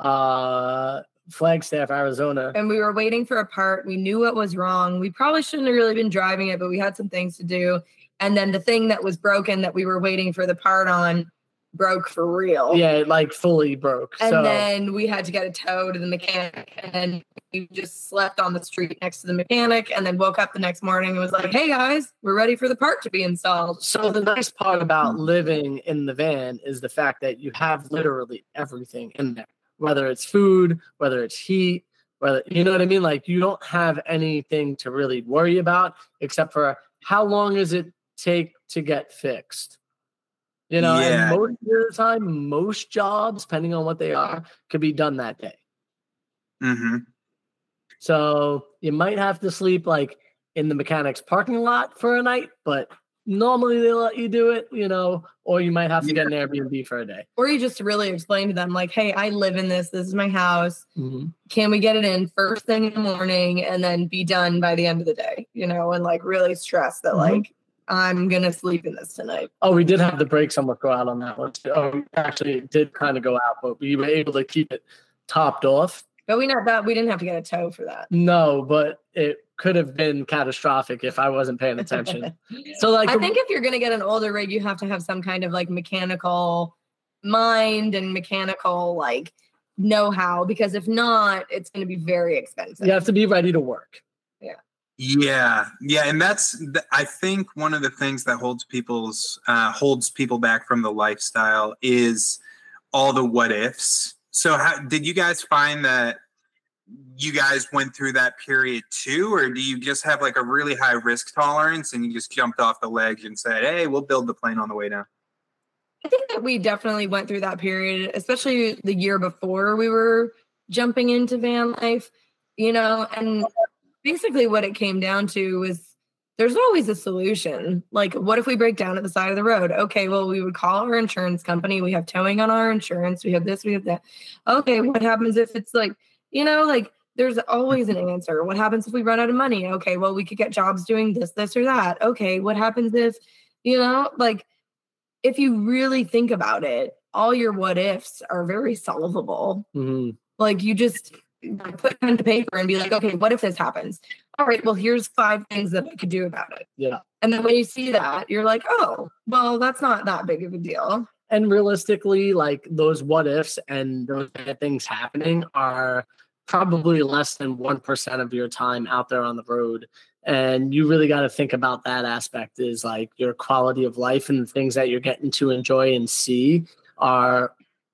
Flagstaff, Arizona. And we were waiting for a part. We knew what was wrong. We probably shouldn't have really been driving it, but we had some things to do. And then the thing that was broken that we were waiting for the part on broke for real. Yeah, like fully broke. And then we had to get a tow to the mechanic, and we just slept on the street next to the mechanic, and then woke up the next morning and was like, "Hey guys, we're ready for the part to be installed." So the nice part about living in the van is the fact that you have literally everything in there, whether it's food, whether it's heat, whether, you know what I mean? Like, you don't have anything to really worry about except for how long does it take to get fixed. You know, Yeah. and most of the time, most jobs, depending on what they are, could be done that day. Mm-hmm. So you might have to sleep like in the mechanic's parking lot for a night, but normally they let you do it, you know, or you might have to get an Airbnb for a day. Or you just really explain to them, like, "Hey, I live in this. This is my house. Mm-hmm. Can we get it in first thing in the morning and then be done by the end of the day?" You know, and like really stress that, like, I'm going to sleep in this tonight. Oh, we did have the brakes almost go out on that one too. Oh, actually, it did kind of go out, but we were able to keep it topped off. But we didn't have to get a tow for that. No, but it could have been catastrophic if I wasn't paying attention. So, like, I think if you're going to get an older rig, you have to have some kind of like mechanical mind and mechanical like know-how, because if not, it's going to be very expensive. you have to be ready to work. Yeah, and I think one of the things that holds people back from the lifestyle is all the what ifs. So, did you guys find that you guys went through that period too, or do you just have like a really high risk tolerance and you just jumped off the ledge and said, "Hey, we'll build the plane on the way down"? I think that we definitely went through that period, especially the year before we were jumping into van life, you know, and basically what it came down to was there's always a solution. Like, what if we break down at the side of the road? Okay, well, we would call our insurance company. We have towing on our insurance. We have this, we have that. Okay, what happens if it's like, you know, like there's always an answer. What happens if we run out of money? Okay, well, we could get jobs doing this or that. Okay, what happens if, you know, like if you really think about it, all your what ifs are very solvable. Mm-hmm. Like, you just put pen to paper and be like, okay, what if this happens? All right, well, here's 5 things that I could do about it. Yeah. And then when you see that, you're like, oh, well, that's not that big of a deal. And realistically, like, those what ifs and those bad things happening are probably less than 1% of your time out there on the road. And you really got to think about that aspect, is like your quality of life and the things that you're getting to enjoy and see are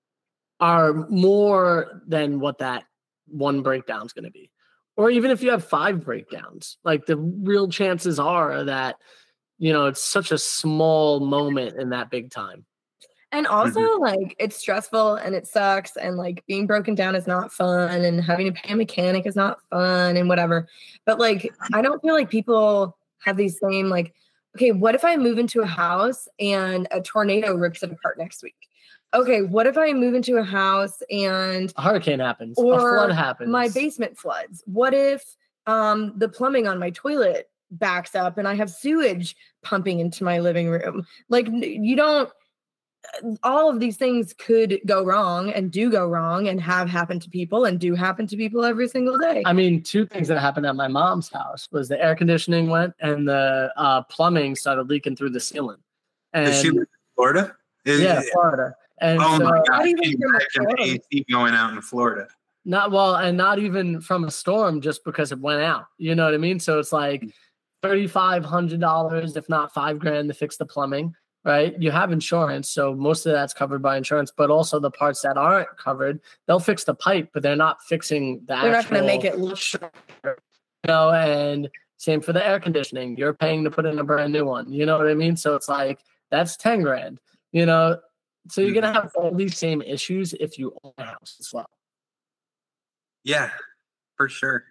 more than what that one breakdown is going to be. Or even if you have 5 breakdowns, like, the real chances are that, you know, it's such a small moment in that big time. And also, like, it's stressful and it sucks. And like being broken down is not fun. And having to pay a mechanic is not fun and whatever. But like, I don't feel like people have these same, like, okay, what if I move into a house and a tornado rips it apart next week? Okay, what if I move into a house and A hurricane happens, or a flood happens. my basement floods? What if the plumbing on my toilet backs up and I have sewage pumping into my living room? Like, you don't, all of these things could go wrong and do go wrong and have happened to people and do happen to people every single day. I mean, 2 things that happened at my mom's house was the air conditioning went and the plumbing started leaking through the ceiling. And Florida? Yeah, Florida. And oh so, my God! Not Can even you from a imagine the storm. AC going out in Florida? not even from a storm, just because it went out. You know what I mean? So it's like $3,500, if not $5,000 to fix the plumbing, right? You have insurance, so most of that's covered by insurance, but also the parts that aren't covered, they'll fix the pipe, but they're not fixing the They're not going to make actual, it look. and same for the air conditioning. You're paying to put in a brand new one. You know what I mean? So it's like, that's 10 grand, you know? So you're going to have all these same issues if you own a house as well. Yeah, for sure.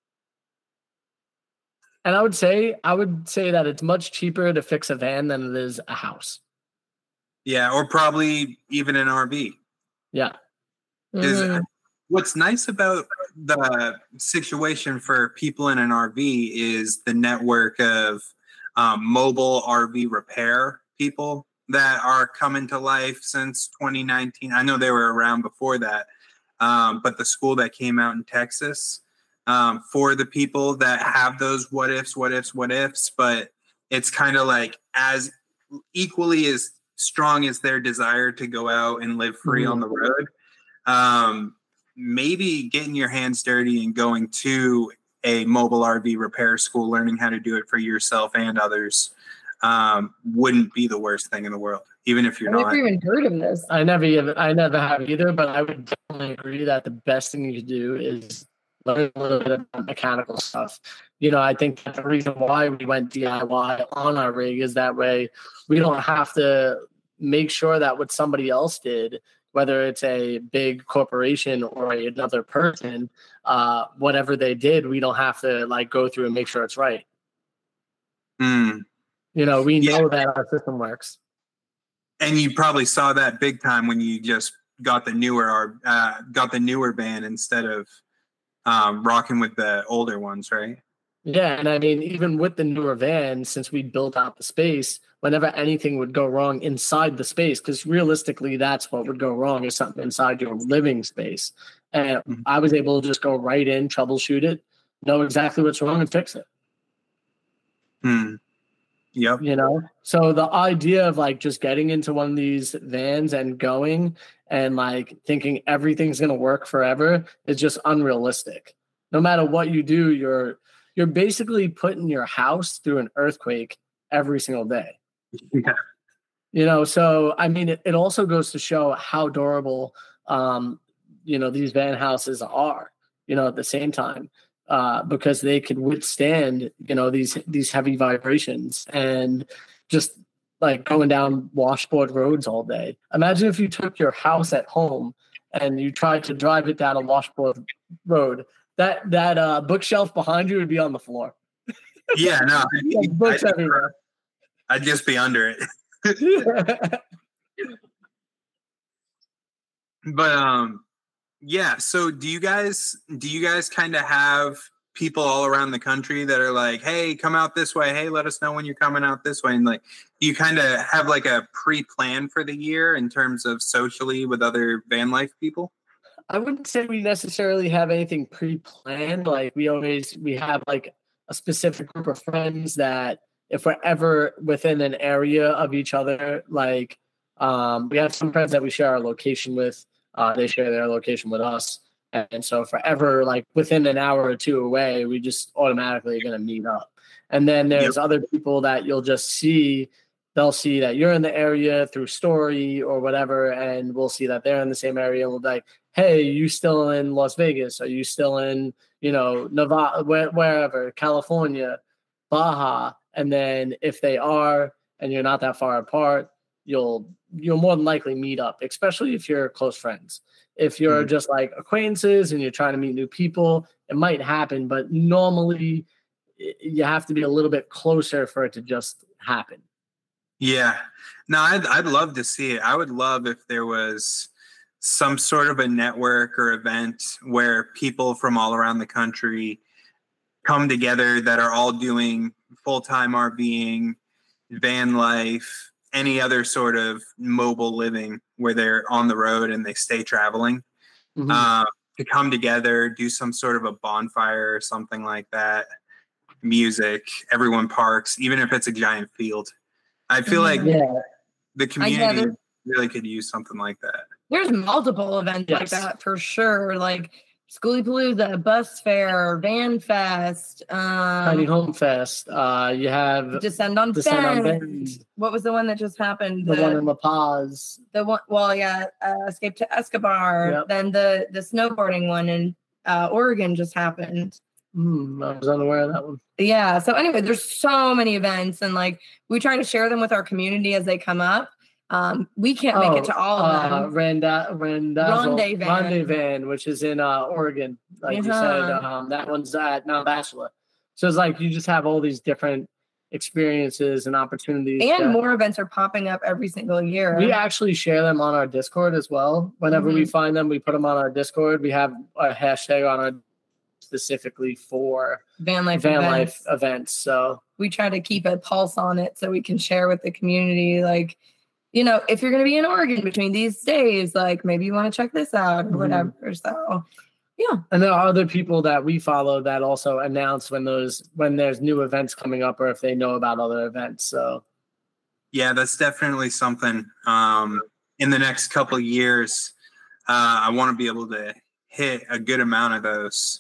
And I would say that it's much cheaper to fix a van than it is a house. Yeah, or probably even an RV. Yeah. Because what's nice about the situation for people in an RV is the network of mobile RV repair people that are coming to life since 2019. I know they were around before that, but the school that came out in Texas for the people that have those what ifs, but it's kind of like as equally as strong as their desire to go out and live free on the road. Maybe getting your hands dirty and going to a mobile RV repair school, learning how to do it for yourself and others wouldn't be the worst thing in the world, even if you're I've not. never even heard of this. I never have either, but I would definitely agree that the best thing you could do is learn a little bit about mechanical stuff. You know, I think that's the reason why we went DIY on our rig is that way we don't have to make sure that what somebody else did, whether it's a big corporation or another person, whatever they did, we don't have to like go through and make sure it's right. You know, we know that our system works. And you probably saw that big time when you just got the newer van instead of rocking with the older ones, right? Yeah, and I mean, even with the newer van, since we built out the space, whenever anything would go wrong inside the space, because realistically, that's what would go wrong is something inside your living space. And I was able to just go right in, troubleshoot it, know exactly what's wrong, and fix it. Yep. You know, so the idea of like just getting into one of these vans and going and like thinking everything's going to work forever is just unrealistic. No matter what you do, you're basically putting your house through an earthquake every single day. Yeah. You know, so I mean, it also goes to show how durable, you know, these van houses are, you know, at the same time. Because they could withstand, you know, these heavy vibrations and just like going down washboard roads all day. Imagine if you took your house at home and you tried to drive it down a washboard road. That bookshelf behind you would be on the floor. Yeah, no, books everywhere. I'd just be under it. But yeah, so do you guys kind of have people all around the country that are like, hey, come out this way, hey, let us know when you're coming out this way, and like do you kind of have like a pre-plan for the year in terms of socially with other van life people? I wouldn't say we necessarily have anything pre-planned. Like we have like a specific group of friends that if we're ever within an area of each other, like we have some friends that we share our location with. They share their location with us. And so forever, like within an hour or two away, we just automatically are going to meet up. And then there's other people that you'll just see. They'll see that you're in the area through story or whatever. And we'll see that they're in the same area. And we'll be like, hey, you still in Las Vegas? Are you still in, you know, Nevada, wherever, California, Baja? And then if they are, and you're not that far apart, you'll more than likely meet up, especially if you're close friends. If you're just like acquaintances and you're trying to meet new people, it might happen, but normally you have to be a little bit closer for it to just happen. Yeah. No, I'd love to see it. I would love if there was some sort of a network or event where people from all around the country come together that are all doing full-time RVing, van life, any other sort of mobile living where they're on the road and they stay traveling, to come together, do some sort of a bonfire or something like that. Music, everyone parks, even if it's a giant field. I feel like The community really could use something like that. There's multiple events like that for sure. Like Schoolie Palooza, Bus Fair, Van Fest, Tiny Home Fest. You have Descend on Bend. What was the one that just happened? The one in La Paz. The one, Escape to Escobar. Yep. Then the snowboarding one in Oregon just happened. I was unaware of that one. Yeah. So anyway, there's so many events, and like we try to share them with our community as they come up. We can't make it to all of them. Rondevan, which is in Oregon, like you said. That one's at Mount Bachelor. So it's like you just have all these different experiences and opportunities. And more events are popping up every single year. We actually share them on our Discord as well. Whenever we find them, we put them on our Discord. We have a hashtag on our specifically for van life events. So we try to keep a pulse on it so we can share with the community, like, you know, if you're going to be in Oregon between these days, like maybe you want to check this out or whatever. So, yeah. And there are other people that we follow that also announce when there's new events coming up or if they know about other events. So, yeah, that's definitely something. In the next couple of years, I want to be able to hit a good amount of those.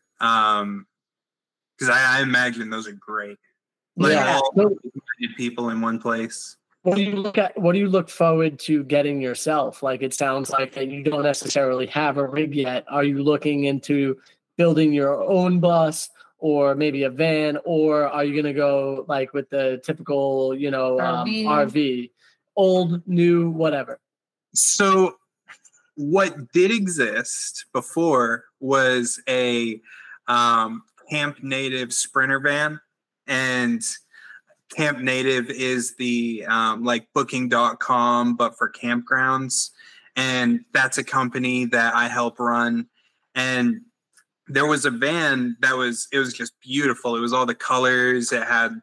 Because I imagine those are great. Like all people in one place. What do you look at? What do you look forward to getting yourself? Like, it sounds like that you don't necessarily have a rig yet. Are you looking into building your own bus or maybe a van, or are you going to go like with the typical, you know, RV, old, new, whatever? So what did exist before was a Camp Native Sprinter van, and Camp Native is the like booking.com, but for campgrounds. And that's a company that I help run. And there was a van it was just beautiful. It was all the colors. It had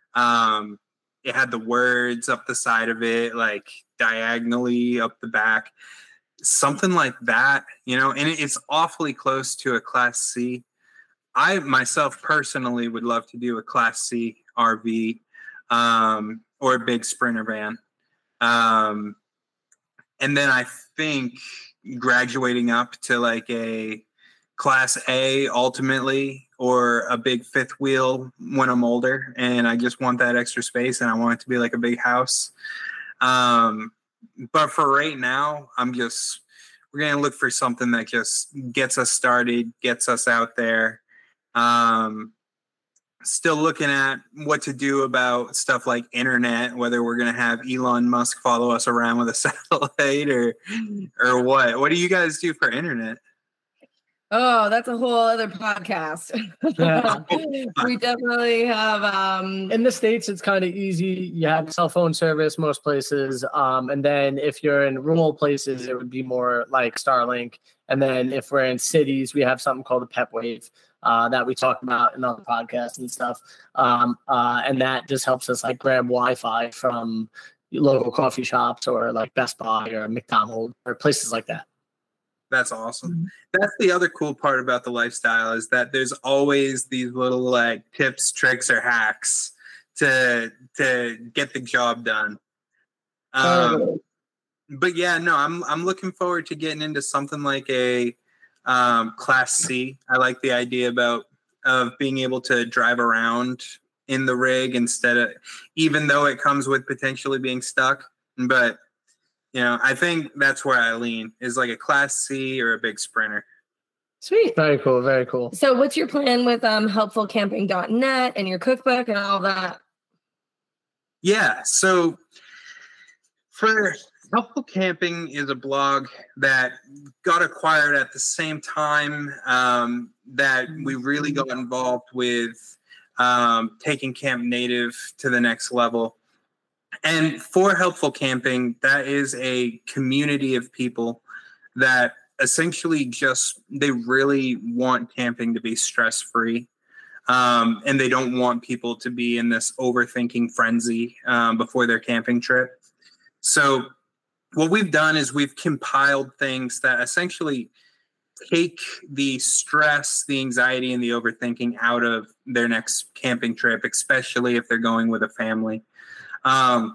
the words up the side of it, like diagonally up the back, something like that, you know, and it's awfully close to a Class C. I myself personally would love to do a Class C RV or a big Sprinter van. And then I think graduating up to like a Class A ultimately, or a big fifth wheel when I'm older and I just want that extra space and I want it to be like a big house. But for right now, we're going to look for something that just gets us started, gets us out there. Still looking at what to do about stuff like internet, whether we're going to have Elon Musk follow us around with a satellite or what. What do you guys do for internet? Oh, that's a whole other podcast. We definitely have. In the States, it's kind of easy. You have cell phone service most places. And then if you're in rural places, it would be more like Starlink. And then if we're in cities, we have something called the PepWave that we talk about in other podcasts and stuff. And that just helps us like grab Wi-Fi from local coffee shops or like Best Buy or McDonald's or places like that. That's awesome. That's the other cool part about the lifestyle, is that there's always these little like tips, tricks, or hacks to get the job done. But yeah, no, I'm looking forward to getting into something like a Class C. I like the idea of being able to drive around in the rig instead of, even though it comes with potentially being stuck, but you know, I think that's where I lean, is like a Class C or a big Sprinter. Sweet. Very cool. Very cool. So what's your plan with helpfulcamping.net and your cookbook and all that? Yeah. So for Helpful Camping is a blog that got acquired at the same time that we really got involved with taking Camp Native to the next level. And for Helpful Camping, that is a community of people that essentially they really want camping to be stress-free. And they don't want people to be in this overthinking frenzy before their camping trip. So what we've done is we've compiled things that essentially take the stress, the anxiety, and the overthinking out of their next camping trip, especially if they're going with a family.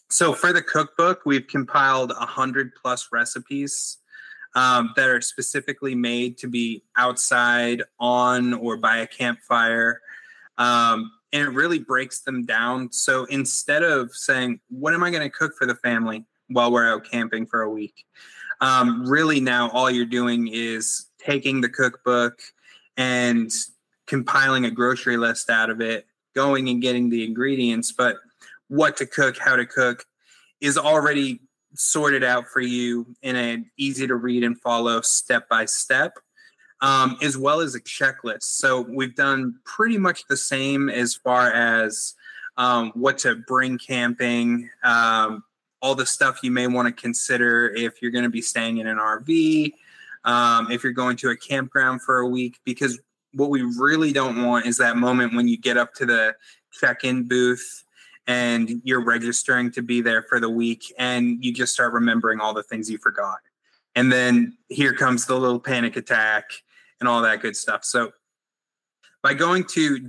So for the cookbook, we've compiled 100+ recipes that are specifically made to be outside, on, or by a campfire. And it really breaks them down. So instead of saying, what am I going to cook for the family while we're out camping for a week? Really now all you're doing is taking the cookbook and compiling a grocery list out of it, going and getting the ingredients, but what to cook, how to cook is already sorted out for you in an easy to read and follow step by step, as well as a checklist. So we've done pretty much the same as far as what to bring camping, all the stuff you may want to consider if you're going to be staying in an RV, if you're going to a campground for a week, because what we really don't want is that moment when you get up to the check-in booth and you're registering to be there for the week and you just start remembering all the things you forgot. And then here comes the little panic attack and all that good stuff. So by going to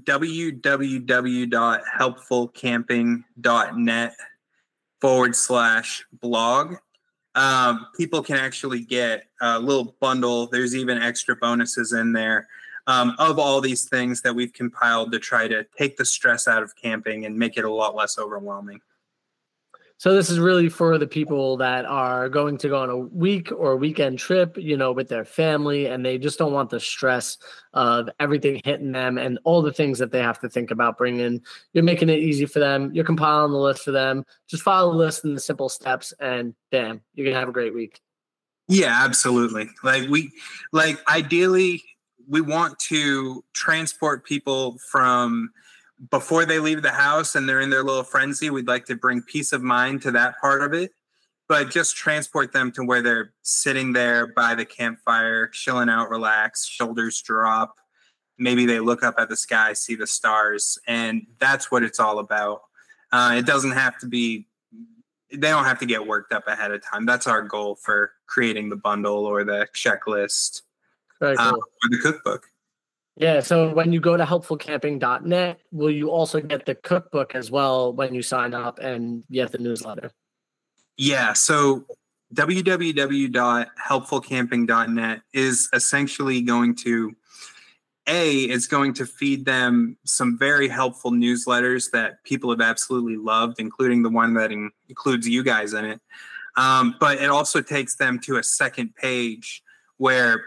www.helpfulcamping.net/blog, people can actually get a little bundle. There's even extra bonuses in there of all these things that we've compiled to try to take the stress out of camping and make it a lot less overwhelming. So this is really for the people that are going to go on a week or weekend trip, with their family, and they just don't want the stress of everything hitting them and all the things that they have to think about bringing. You're making it easy for them. You're compiling the list for them. Just follow the list and the simple steps, and bam, you're going to have a great week. Yeah, absolutely. Ideally, we want to transport people from before they leave the house and they're in their little frenzy. We'd like to bring peace of mind to that part of it, but just transport them to where they're sitting there by the campfire, chilling out, relaxed, shoulders drop. Maybe they look up at the sky, see the stars, and that's what it's all about. It doesn't have to be, they don't have to get worked up ahead of time. That's our goal for creating the bundle or the checklist. Very cool. Or the cookbook. Yeah, so when you go to helpfulcamping.net, will you also get the cookbook as well when you sign up and get the newsletter? Yeah, so www.helpfulcamping.net is essentially going to, it's going to feed them some very helpful newsletters that people have absolutely loved, including the one that includes you guys in it. But it also takes them to a second page where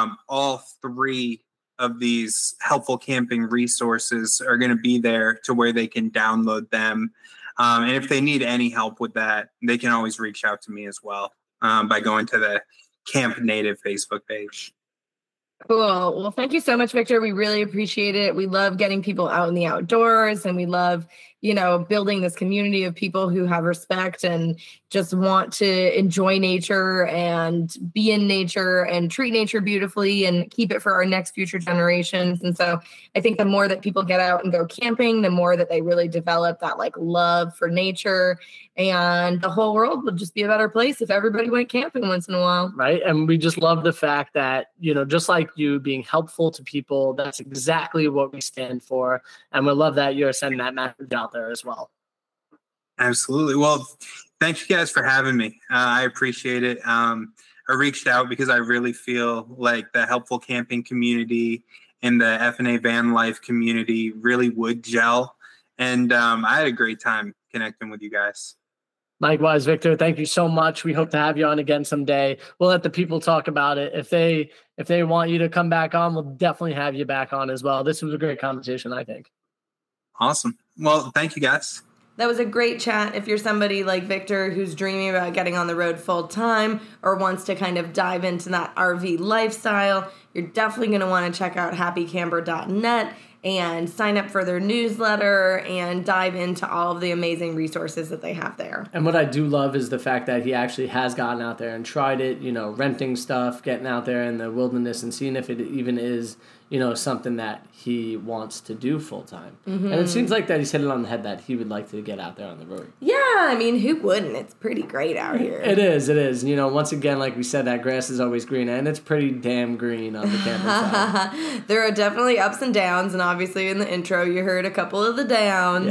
all three of these helpful camping resources are going to be there to where they can download them. And if they need any help with that, they can always reach out to me as well by going to the Camp Native Facebook page. Cool. Well, thank you so much, Victor. We really appreciate it. We love getting people out in the outdoors, and we love, building this community of people who have respect and just want to enjoy nature and be in nature and treat nature beautifully and keep it for our next future generations. And so I think the more that people get out and go camping, the more that they really develop that love for nature, and the whole world would just be a better place if everybody went camping once in a while. Right. And we just love the fact that, just like you being helpful to people, that's exactly what we stand for. And we love that you're sending that message out there as well. Absolutely. Well, thank you guys for having me. I appreciate it. I reached out because I really feel like the helpful camping community and the F&A van life community really would gel. And I had a great time connecting with you guys. Likewise, Victor, thank you so much. We hope to have you on again someday. We'll let the people talk about it. If they want you to come back on, we'll definitely have you back on as well. This was a great conversation, I think. Awesome. Well, thank you, guys. That was a great chat. If you're somebody like Victor who's dreaming about getting on the road full time or wants to kind of dive into that RV lifestyle, you're definitely going to want to check out happycamper.net and sign up for their newsletter and dive into all of the amazing resources that they have there. And what I do love is the fact that he actually has gotten out there and tried it, renting stuff, getting out there in the wilderness and seeing if it even is, something that he wants to do full time. Mm-hmm. And it seems like that he's hit it on the head that he would like to get out there on the road. Yeah, I mean, who wouldn't? It's pretty great out here. It is. Once again, like we said, that grass is always green, and it's pretty damn green on the camping side. There are definitely ups and downs, and obviously in the intro you heard a couple of the downs. Yeah.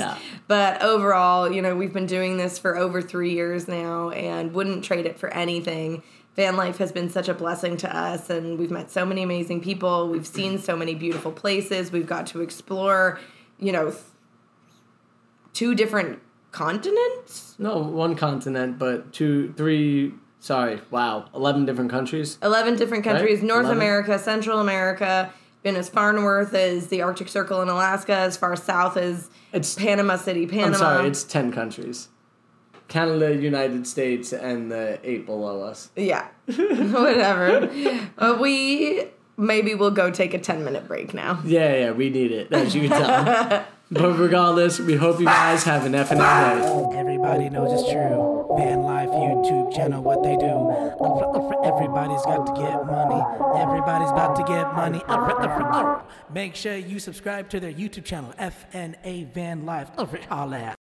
But overall, you know, we've been doing this for over 3 years now and wouldn't trade it for anything. Van life has been such a blessing to us, and we've met so many amazing people. We've seen so many beautiful places. We've got to explore, you know, 2 different continents? No, 1 continent, but 11 different countries. 11 different countries. Right? North 11? America, Central America, been as far north as the Arctic Circle in Alaska, as far south as Panama City, Panama. I'm sorry, it's 10 countries. Canada, United States, and the 8 below us. Yeah, whatever. Maybe we'll go take a 10-minute break now. Yeah, we need it, as you can tell. But regardless, we hope you guys have an effing day. Everybody knows it's true. Van Life YouTube channel, what they do. Everybody's got to get money. Everybody's about to get money. Make sure you subscribe to their YouTube channel, FNA Van Life. All that.